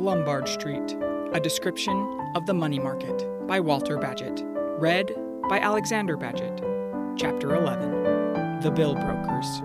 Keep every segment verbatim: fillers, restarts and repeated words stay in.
Lombard Street, A Description of the Money Market by Walter Bagehot. Read by Alexander Bagehot. Chapter eleven. The Bill Brokers.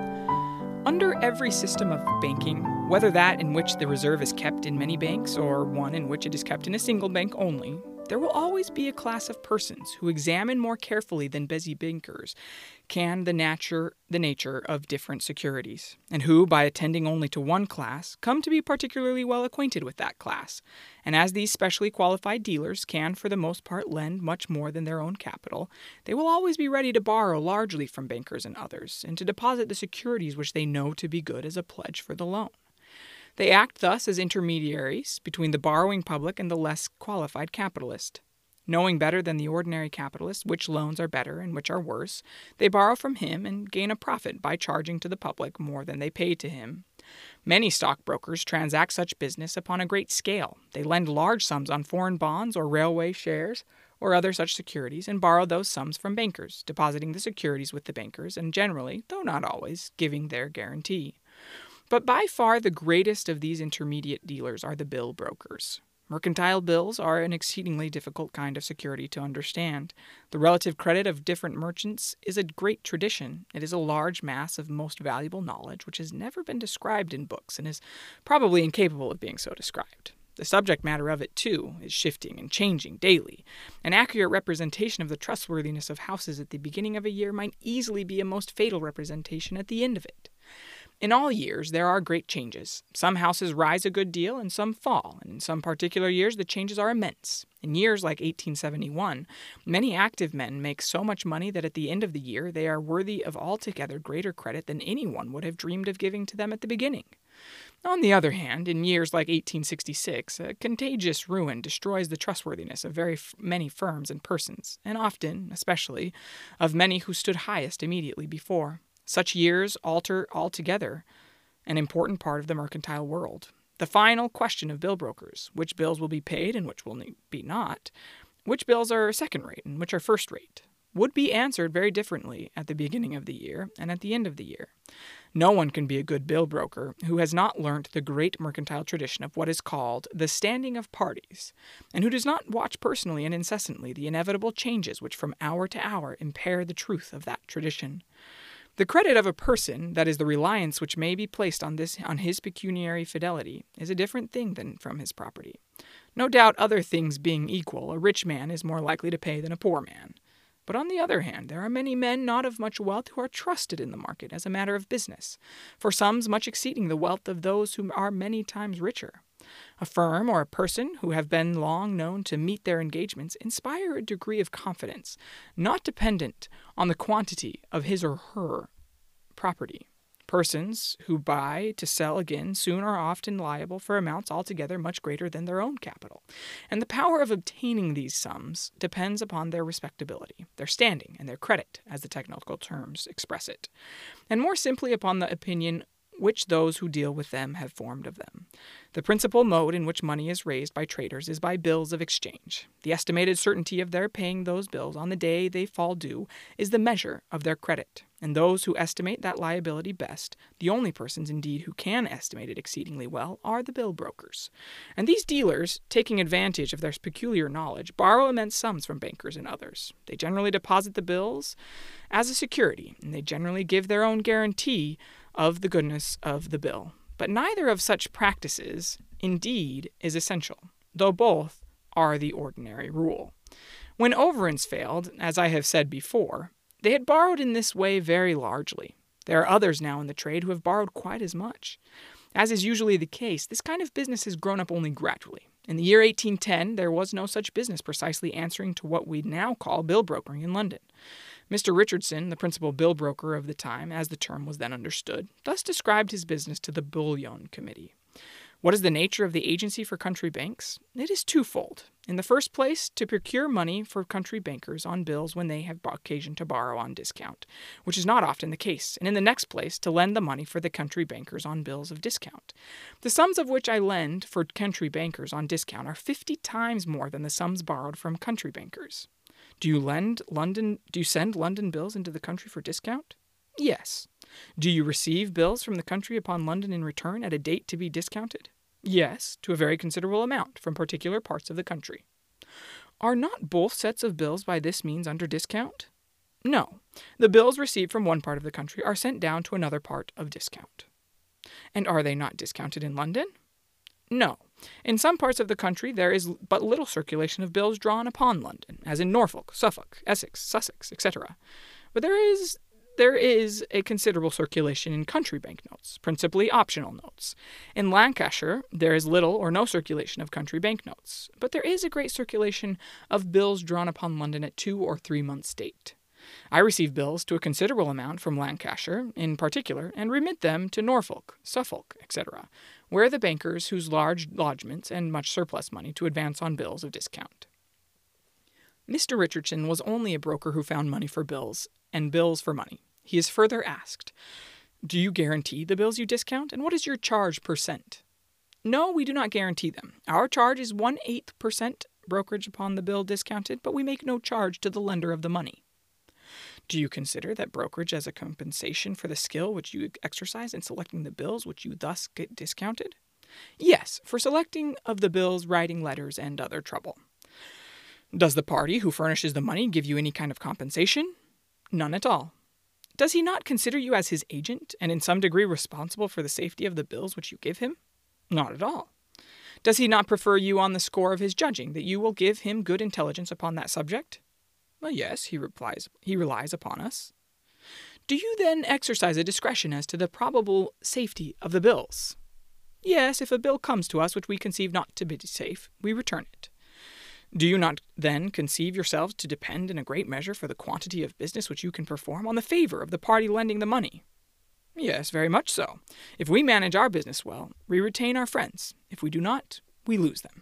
Under every system of banking, whether that in which the reserve is kept in many banks or one in which it is kept in a single bank only, there will always be a class of persons who examine more carefully than busy bankers can the nature, the nature of different securities, and who, by attending only to one class, come to be particularly well acquainted with that class. And as these specially qualified dealers can for the most part lend much more than their own capital, they will always be ready to borrow largely from bankers and others, and to deposit the securities which they know to be good as a pledge for the loan. They act thus as intermediaries between the borrowing public and the less qualified capitalist. Knowing better than the ordinary capitalist which loans are better and which are worse, they borrow from him and gain a profit by charging to the public more than they pay to him. Many stockbrokers transact such business upon a great scale. They lend large sums on foreign bonds or railway shares or other such securities and borrow those sums from bankers, depositing the securities with the bankers and generally, though not always, giving their guarantee. But by far the greatest of these intermediate dealers are the bill brokers. Mercantile bills are an exceedingly difficult kind of security to understand. The relative credit of different merchants is a great tradition. It is a large mass of most valuable knowledge which has never been described in books and is probably incapable of being so described. The subject matter of it, too, is shifting and changing daily. An accurate representation of the trustworthiness of houses at the beginning of a year might easily be a most fatal representation at the end of it. In all years, there are great changes. Some houses rise a good deal and some fall, and in some particular years the changes are immense. In years like eighteen seventy-one, many active men make so much money that at the end of the year they are worthy of altogether greater credit than anyone would have dreamed of giving to them at the beginning. On the other hand, in years like eighteen sixty-six, a contagious ruin destroys the trustworthiness of very f- many firms and persons, and often, especially, of many who stood highest immediately before. Such years alter altogether an important part of the mercantile world. The final question of bill brokers, which bills will be paid and which will be not, which bills are second-rate and which are first-rate, would be answered very differently at the beginning of the year and at the end of the year. No one can be a good bill broker who has not learnt the great mercantile tradition of what is called the standing of parties, and who does not watch personally and incessantly the inevitable changes which from hour to hour impair the truth of that tradition. The credit of a person, that is, the reliance which may be placed on this on his pecuniary fidelity, is a different thing than from his property. No doubt, other things being equal, a rich man is more likely to pay than a poor man. But on the other hand, there are many men not of much wealth who are trusted in the market as a matter of business, for sums much exceeding the wealth of those who are many times richer. A firm or a person who have been long known to meet their engagements inspire a degree of confidence, not dependent on the quantity of his or her property. Persons who buy to sell again soon are often liable for amounts altogether much greater than their own capital, and the power of obtaining these sums depends upon their respectability, their standing, and their credit, as the technical terms express it, and more simply upon the opinion which those who deal with them have formed of them. The principal mode in which money is raised by traders is by bills of exchange. The estimated certainty of their paying those bills on the day they fall due is the measure of their credit, and those who estimate that liability best, the only persons indeed who can estimate it exceedingly well, are the bill brokers. And these dealers, taking advantage of their peculiar knowledge, borrow immense sums from bankers and others. They generally deposit the bills as a security, and they generally give their own guarantee of the goodness of the bill. But neither of such practices, indeed, is essential, though both are the ordinary rule. When Overends failed, as I have said before, they had borrowed in this way very largely. There are others now in the trade who have borrowed quite as much. As is usually the case, this kind of business has grown up only gradually. In the year eighteen ten, there was no such business precisely answering to what we now call bill brokering in London. Mister Richardson, the principal bill broker of the time, as the term was then understood, thus described his business to the Bullion Committee. What is the nature of the agency for country banks? It is twofold. In the first place, to procure money for country bankers on bills when they have occasion to borrow on discount, which is not often the case, and in the next place, to lend the money for the country bankers on bills of discount. The sums of which I lend for country bankers on discount are fifty times more than the sums borrowed from country bankers. Do you lend London? Do you send London bills into the country for discount? Yes. Do you receive bills from the country upon London in return at a date to be discounted? Yes, to a very considerable amount from particular parts of the country. Are not both sets of bills by this means under discount? No. The bills received from one part of the country are sent down to another part of discount. And are they not discounted in London? No. In some parts of the country there is but little circulation of bills drawn upon London, as in Norfolk, Suffolk, Essex, Sussex, et cetera. But there is there is a considerable circulation in country banknotes, principally optional notes. In Lancashire there is little or no circulation of country banknotes, but there is a great circulation of bills drawn upon London at two or three months' date. I receive bills to a considerable amount from Lancashire, in particular, and remit them to Norfolk, Suffolk, et cetera, where the bankers whose large lodgements and much surplus money to advance on bills of discount. Mister Richardson was only a broker who found money for bills, and bills for money. He is further asked, "Do you guarantee the bills you discount, and what is your charge per cent?" No, we do not guarantee them. Our charge is one-eighth per cent brokerage upon the bill discounted, but we make no charge to the lender of the money. Do you consider that brokerage as a compensation for the skill which you exercise in selecting the bills which you thus get discounted? Yes, for selecting of the bills, writing letters, and other trouble. Does the party who furnishes the money give you any kind of compensation? None at all. Does he not consider you as his agent, and in some degree responsible for the safety of the bills which you give him? Not at all. Does he not prefer you on the score of his judging that you will give him good intelligence upon that subject? Well, yes, he replies, he relies upon us. Do you then exercise a discretion as to the probable safety of the bills? Yes, if a bill comes to us which we conceive not to be safe, we return it. Do you not then conceive yourselves to depend in a great measure for the quantity of business which you can perform on the favor of the party lending the money? Yes, very much so. If we manage our business well, we retain our friends. If we do not, we lose them.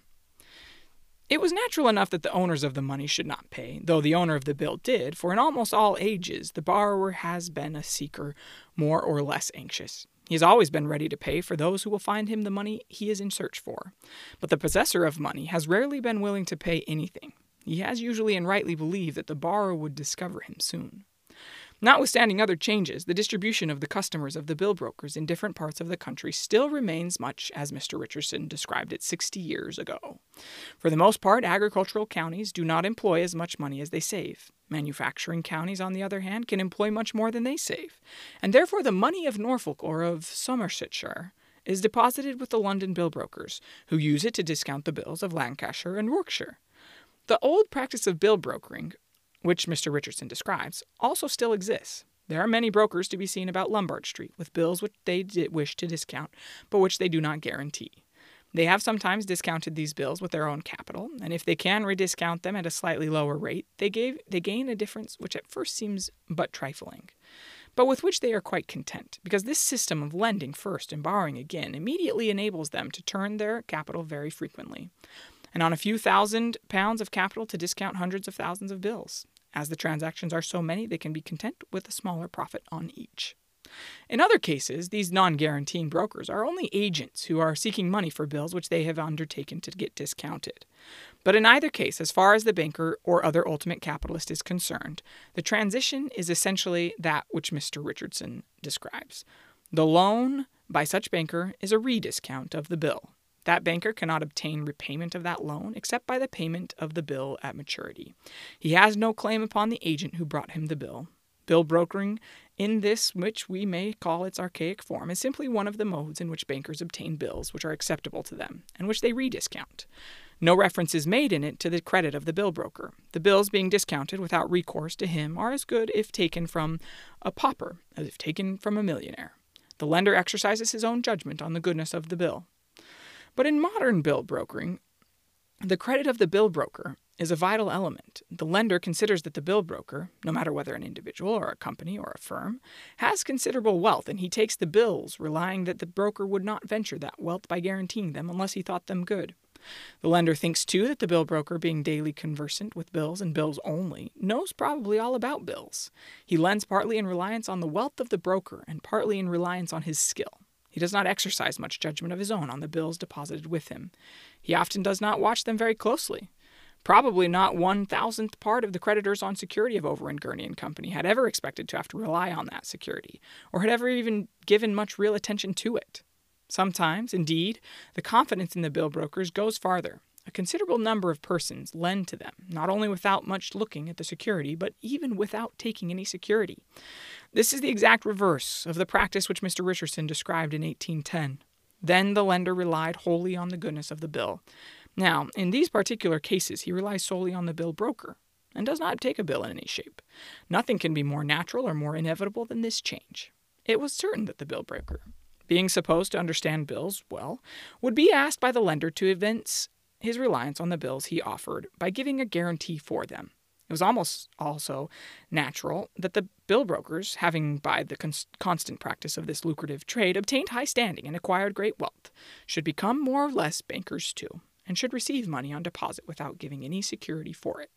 It was natural enough that the owners of the money should not pay, though the owner of the bill did, for in almost all ages the borrower has been a seeker more or less anxious. He has always been ready to pay for those who will find him the money he is in search for. But the possessor of money has rarely been willing to pay anything. He has usually and rightly believed that the borrower would discover him soon. Notwithstanding other changes, the distribution of the customers of the bill brokers in different parts of the country still remains much as Mister Richardson described it sixty years ago. For the most part, agricultural counties do not employ as much money as they save. Manufacturing counties, on the other hand, can employ much more than they save, and therefore the money of Norfolk or of Somersetshire is deposited with the London bill brokers, who use it to discount the bills of Lancashire and Yorkshire. The old practice of bill brokering, which Mister Richardson describes, also still exists. There are many brokers to be seen about Lombard Street with bills which they wish to discount, but which they do not guarantee. They have sometimes discounted these bills with their own capital, and if they can rediscount them at a slightly lower rate, they, gave, they gain a difference which at first seems but trifling, but with which they are quite content, because this system of lending first and borrowing again immediately enables them to turn their capital very frequently, and on a few thousand pounds of capital to discount hundreds of thousands of bills. As the transactions are so many, they can be content with a smaller profit on each. In other cases, these non-guaranteeing brokers are only agents who are seeking money for bills which they have undertaken to get discounted. But in either case, as far as the banker or other ultimate capitalist is concerned, the transition is essentially that which Mister Richardson describes. The loan by such banker is a rediscount of the bill. That banker cannot obtain repayment of that loan except by the payment of the bill at maturity. He has no claim upon the agent who brought him the bill. Bill brokering, in this which we may call its archaic form, is simply one of the modes in which bankers obtain bills which are acceptable to them, and which they rediscount. No reference is made in it to the credit of the bill broker. The bills being discounted without recourse to him are as good if taken from a pauper as if taken from a millionaire. The lender exercises his own judgment on the goodness of the bill. But in modern bill brokering, the credit of the bill broker is a vital element. The lender considers that the bill broker, no matter whether an individual or a company or a firm, has considerable wealth, and he takes the bills, relying that the broker would not venture that wealth by guaranteeing them unless he thought them good. The lender thinks, too, that the bill broker, being daily conversant with bills and bills only, knows probably all about bills. He lends partly in reliance on the wealth of the broker and partly in reliance on his skill. He does not exercise much judgment of his own on the bills deposited with him. He often does not watch them very closely. Probably not one thousandth part of the creditors on security of Over and Gurney and Company had ever expected to have to rely on that security, or had ever even given much real attention to it. Sometimes, indeed, the confidence in the bill brokers goes farther. A considerable number of persons lend to them, not only without much looking at the security, but even without taking any security. This is the exact reverse of the practice which Mister Richardson described in eighteen ten. Then the lender relied wholly on the goodness of the bill. Now, in these particular cases, he relies solely on the bill broker and does not take a bill in any shape. Nothing can be more natural or more inevitable than this change. It was certain that the bill broker, being supposed to understand bills well, would be asked by the lender to evince his reliance on the bills he offered by giving a guarantee for them. It was almost also natural that the bill brokers, having by the cons- constant practice of this lucrative trade obtained high standing and acquired great wealth, should become more or less bankers too, and should receive money on deposit without giving any security for it.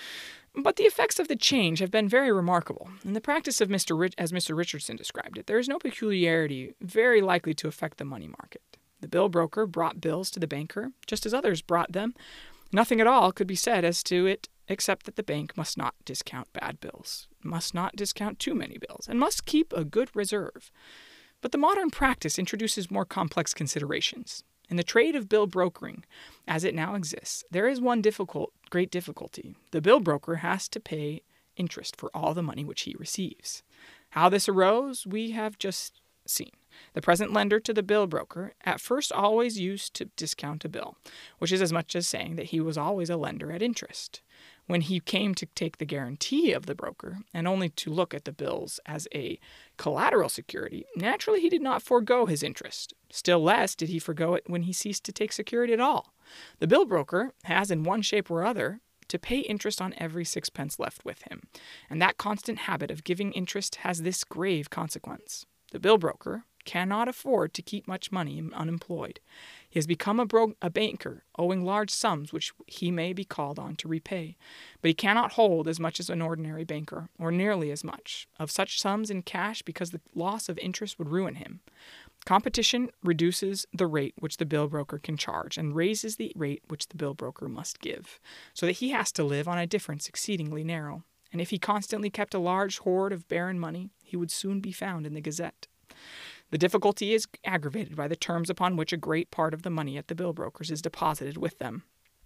But the effects of the change have been very remarkable. In the practice of Mister Rich- as Mister Richardson described it, there is no peculiarity very likely to affect the money market. The bill broker brought bills to the banker, just as others brought them. Nothing at all could be said as to it, except that the bank must not discount bad bills, must not discount too many bills, and must keep a good reserve. But the modern practice introduces more complex considerations. In the trade of bill brokering, as it now exists, there is one difficult, great difficulty. The bill broker has to pay interest for all the money which he receives. How this arose, we have just seen. The present lender to the bill broker at first always used to discount a bill, which is as much as saying that he was always a lender at interest. When he came to take the guarantee of the broker, and only to look at the bills as a collateral security, naturally he did not forego his interest. Still less did he forego it when he ceased to take security at all. The bill broker has, in one shape or other, to pay interest on every sixpence left with him, and that constant habit of giving interest has this grave consequence. The bill broker cannot afford to keep much money unemployed. He has become a, bro- a banker, owing large sums which he may be called on to repay, but he cannot hold as much as an ordinary banker, or nearly as much, of such sums in cash because the loss of interest would ruin him. Competition reduces the rate which the bill broker can charge and raises the rate which the bill broker must give, so that he has to live on a difference exceedingly narrow. And if he constantly kept a large hoard of barren money, he would soon be found in the Gazette. The difficulty is aggravated by the terms upon which a great part of the money at the bill brokers is deposited with them.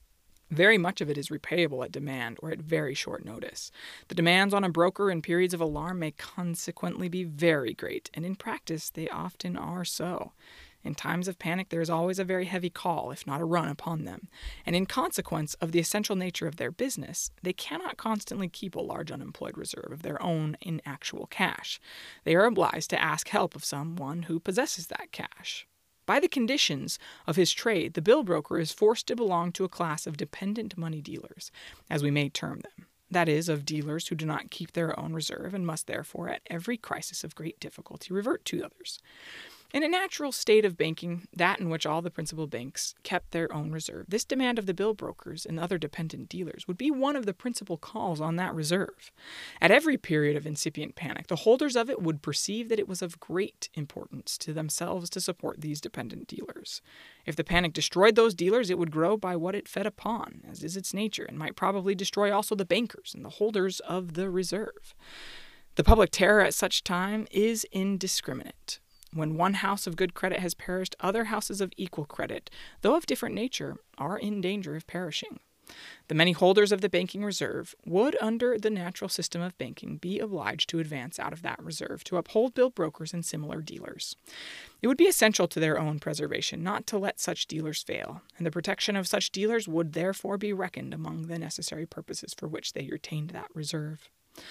Very much of it is repayable at demand or at very short notice. The demands on a broker in periods of alarm may consequently be very great, and in practice they often are so. In times of panic there is always a very heavy call, if not a run, upon them, and in consequence of the essential nature of their business, they cannot constantly keep a large unemployed reserve of their own in actual cash. They are obliged to ask help of some one who possesses that cash. By the conditions of his trade, the bill broker is forced to belong to a class of dependent money dealers, as we may term them. That is, of dealers who do not keep their own reserve and must therefore, at every crisis of great difficulty, revert to others. In a natural state of banking, that in which all the principal banks kept their own reserve, this demand of the bill brokers and other dependent dealers would be one of the principal calls on that reserve. At every period of incipient panic, the holders of it would perceive that it was of great importance to themselves to support these dependent dealers. If the panic destroyed those dealers, it would grow by what it fed upon, as is its nature, and might probably destroy also the bankers and the holders of the reserve. The public terror at such time is indiscriminate. When one house of good credit has perished, other houses of equal credit, though of different nature, are in danger of perishing. The many holders of the banking reserve would, under the natural system of banking, be obliged to advance out of that reserve to uphold bill brokers and similar dealers. It would be essential to their own preservation not to let such dealers fail, and the protection of such dealers would therefore be reckoned among the necessary purposes for which they retained that reserve.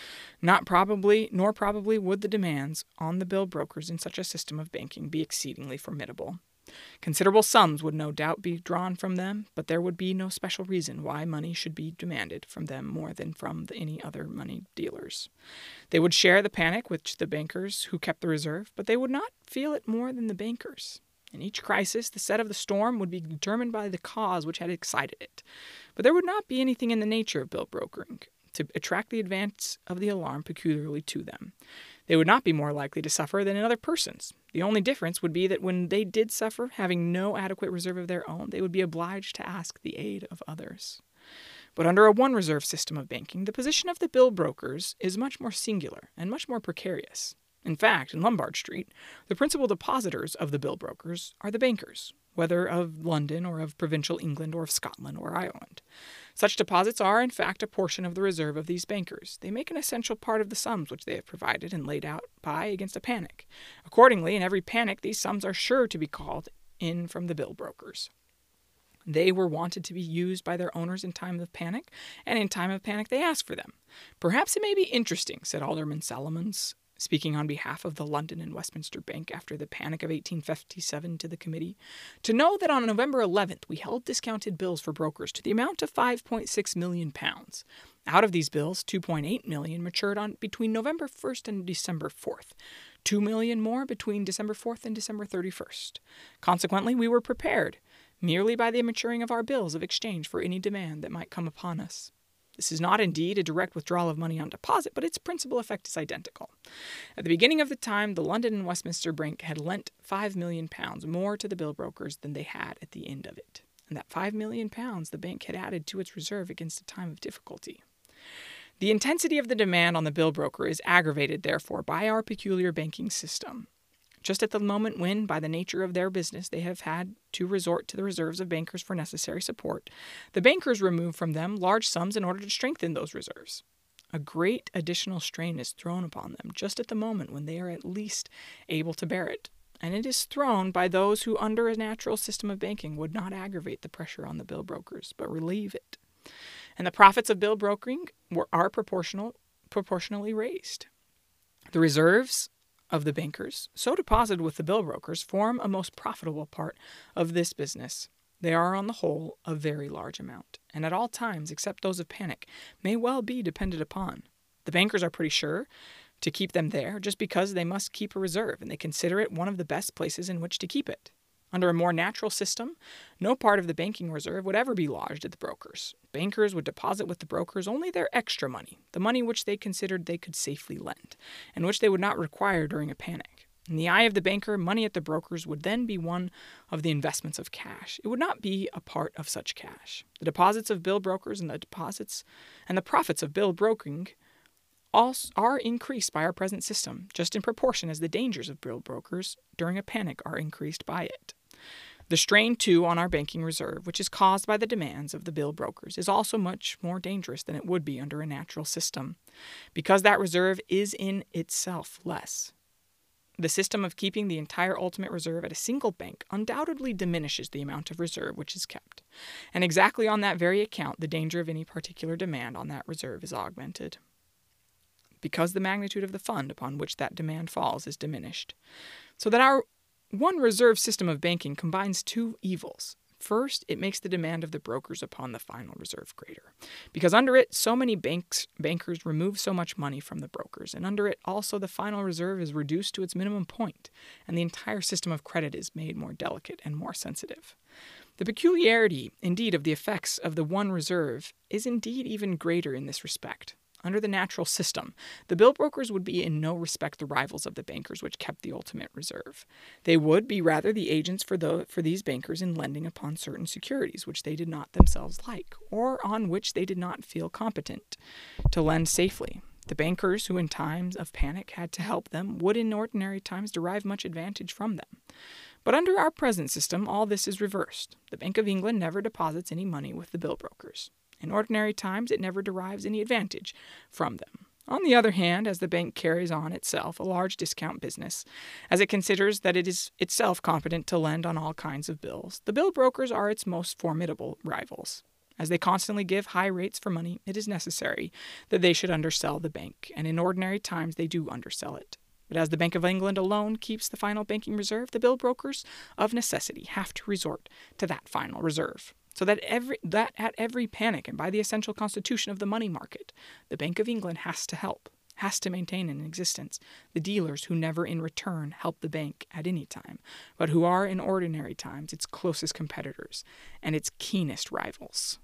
Not probably, nor probably would the demands on the bill brokers in such a system of banking be exceedingly formidable. Considerable sums would no doubt be drawn from them, but there would be no special reason why money should be demanded from them more than from the, any other money dealers. They would share the panic with the bankers who kept the reserve, but they would not feel it more than the bankers. In each crisis, the set of the storm would be determined by the cause which had excited it, but there would not be anything in the nature of bill brokering to attract the advance of the alarm peculiarly to them. They would not be more likely to suffer than in other persons. The only difference would be that when they did suffer, having no adequate reserve of their own, they would be obliged to ask the aid of others. But under a one-reserve system of banking, the position of the bill brokers is much more singular and much more precarious. In fact, in Lombard Street, the principal depositors of the bill brokers are the bankers, whether of London or of provincial England or of Scotland or Ireland. Such deposits are, in fact, a portion of the reserve of these bankers. They make an essential part of the sums which they have provided and laid out by against a panic. Accordingly, in every panic, these sums are sure to be called in from the bill brokers. They were wanted to be used by their owners in time of panic, and in time of panic they asked for them. Perhaps it may be interesting, said Alderman Salomons, speaking on behalf of the London and Westminster Bank after the panic of eighteen fifty-seven to the committee, to know that on November eleventh we held discounted bills for brokers to the amount of five point six million pounds. Out of these bills, two point eight million matured on between November first and December fourth. two million more between December fourth and December thirty-first. Consequently, we were prepared, merely by the maturing of our bills of exchange for any demand that might come upon us. This is not indeed a direct withdrawal of money on deposit, but its principal effect is identical. At the beginning of the time, the London and Westminster Bank had lent five million pounds more to the bill brokers than they had at the end of it, and that five million pounds the bank had added to its reserve against a time of difficulty. The intensity of the demand on the bill broker is aggravated, therefore, by our peculiar banking system. Just at the moment when, by the nature of their business, they have had to resort to the reserves of bankers for necessary support, the bankers remove from them large sums in order to strengthen those reserves. A great additional strain is thrown upon them just at the moment when they are at least able to bear it, and it is thrown by those who, under a natural system of banking, would not aggravate the pressure on the bill brokers, but relieve it. And the profits of bill brokering were, are proportional, proportionally raised. The reserves of the bankers, so deposited with the bill brokers, form a most profitable part of this business. They are, on the whole, a very large amount, and at all times, except those of panic, may well be depended upon. The bankers are pretty sure to keep them there, just because they must keep a reserve, and they consider it one of the best places in which to keep it. Under a more natural system, no part of the banking reserve would ever be lodged at the brokers. Bankers would deposit with the brokers only their extra money, the money which they considered they could safely lend, and which they would not require during a panic. In the eye of the banker, money at the brokers would then be one of the investments of cash. It would not be a part of such cash. The deposits of bill brokers and the deposits and the profits of bill brokering all are increased by our present system, just in proportion as the dangers of bill brokers during a panic are increased by it. The strain, too, on our banking reserve, which is caused by the demands of the bill brokers, is also much more dangerous than it would be under a natural system, because that reserve is in itself less. The system of keeping the entire ultimate reserve at a single bank undoubtedly diminishes the amount of reserve which is kept, and exactly on that very account the danger of any particular demand on that reserve is augmented, because the magnitude of the fund upon which that demand falls is diminished, so that our one reserve system of banking combines two evils. First, it makes the demand of the brokers upon the final reserve greater, because under it so many banks, bankers remove so much money from the brokers, and under it also the final reserve is reduced to its minimum point, and the entire system of credit is made more delicate and more sensitive. The peculiarity, indeed, of the effects of the one reserve is indeed even greater in this respect. Under the natural system, the bill brokers would be in no respect the rivals of the bankers which kept the ultimate reserve. They would be rather the agents for, the, for these bankers in lending upon certain securities which they did not themselves like, or on which they did not feel competent to lend safely. The bankers who in times of panic had to help them would in ordinary times derive much advantage from them. But under our present system, all this is reversed. The Bank of England never deposits any money with the bill brokers. In ordinary times, it never derives any advantage from them. On the other hand, as the bank carries on itself a large discount business, as it considers that it is itself competent to lend on all kinds of bills, the bill brokers are its most formidable rivals. As they constantly give high rates for money, it is necessary that they should undersell the bank, and in ordinary times they do undersell it. But as the Bank of England alone keeps the final banking reserve, the bill brokers of necessity have to resort to that final reserve. So that every that at every panic and by the essential constitution of the money market, the Bank of England has to help, has to maintain in existence the dealers who never in return help the bank at any time, but who are in ordinary times its closest competitors and its keenest rivals.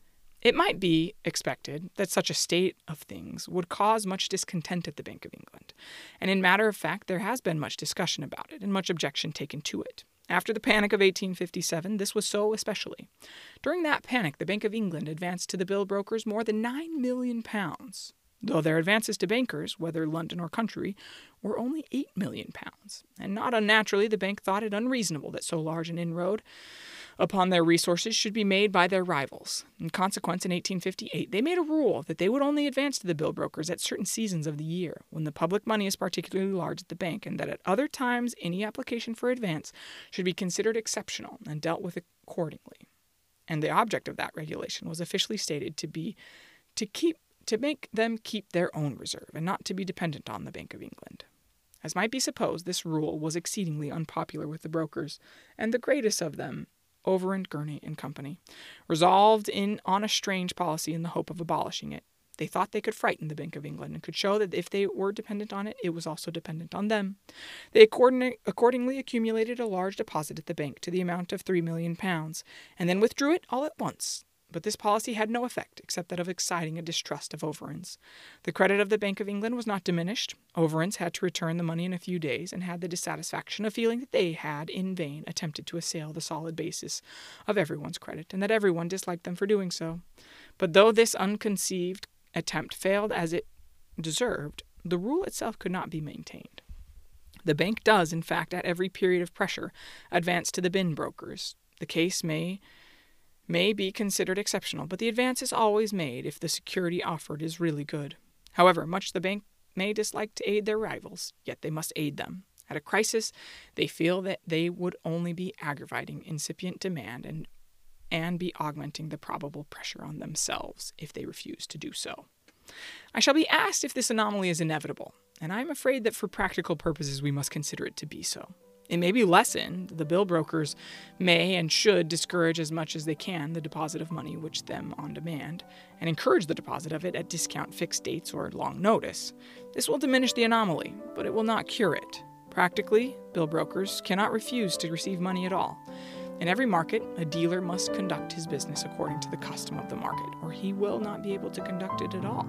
It might be expected that such a state of things would cause much discontent at the Bank of England, and in matter of fact there has been much discussion about it and much objection taken to it. After the panic of eighteen fifty-seven, this was so especially. During that panic, the Bank of England advanced to the bill brokers more than nine million pounds. though their advances to bankers, whether London or country, were only eight million pounds. And not unnaturally, the bank thought it unreasonable that so large an inroad upon their resources should be made by their rivals. In consequence, in eighteen fifty-eight, they made a rule that they would only advance to the bill brokers at certain seasons of the year, when the public money is particularly large at the bank, and that at other times any application for advance should be considered exceptional and dealt with accordingly. And the object of that regulation was officially stated to be to keep to make them keep their own reserve, and not to be dependent on the Bank of England. As might be supposed, this rule was exceedingly unpopular with the brokers, and the greatest of them, Overend, Gurney and Company, resolved in on a strange policy in the hope of abolishing it. They thought they could frighten the Bank of England, and could show that if they were dependent on it, it was also dependent on them. They accordingly accumulated a large deposit at the bank to the amount of three million pounds, and then withdrew it all at once. But this policy had no effect, except that of exciting a distrust of Overend's. The credit of the Bank of England was not diminished. Overend's had to return the money in a few days, and had the dissatisfaction of feeling that they had, in vain, attempted to assail the solid basis of everyone's credit, and that everyone disliked them for doing so. But though this unconceived attempt failed as it deserved, the rule itself could not be maintained. The bank does, in fact, at every period of pressure, advance to the bin brokers. The case may may be considered exceptional, but the advance is always made if the security offered is really good. However much the bank may dislike to aid their rivals, yet they must aid them. At a crisis, they feel that they would only be aggravating incipient demand and, and be augmenting the probable pressure on themselves if they refuse to do so. I shall be asked if this anomaly is inevitable, and I am afraid that for practical purposes we must consider it to be so. It may be lessened. The bill brokers may and should discourage as much as they can the deposit of money which them on demand, and encourage the deposit of it at discount fixed dates or long notice. This will diminish the anomaly, but it will not cure it. Practically, bill brokers cannot refuse to receive money at all. In every market, a dealer must conduct his business according to the custom of the market, or he will not be able to conduct it at all.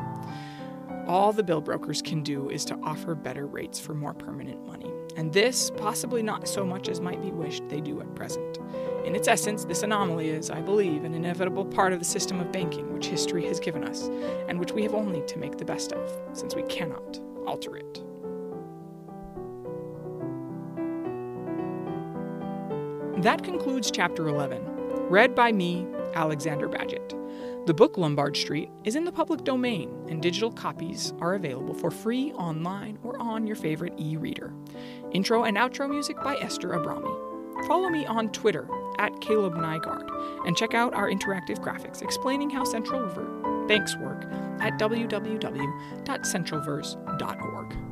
All the bill brokers can do is to offer better rates for more permanent money, and this, possibly not so much as might be wished, they do at present. In its essence, this anomaly is, I believe, an inevitable part of the system of banking which history has given us, and which we have only to make the best of, since we cannot alter it. That concludes Chapter eleven, read by me, Alexander Badgett. The book Lombard Street is in the public domain, and digital copies are available for free online or on your favorite e-reader. Intro and outro music by Esther Abrami. Follow me on Twitter at Caleb Nygaard, and check out our interactive graphics explaining how central banks work at w w w dot central verse dot org.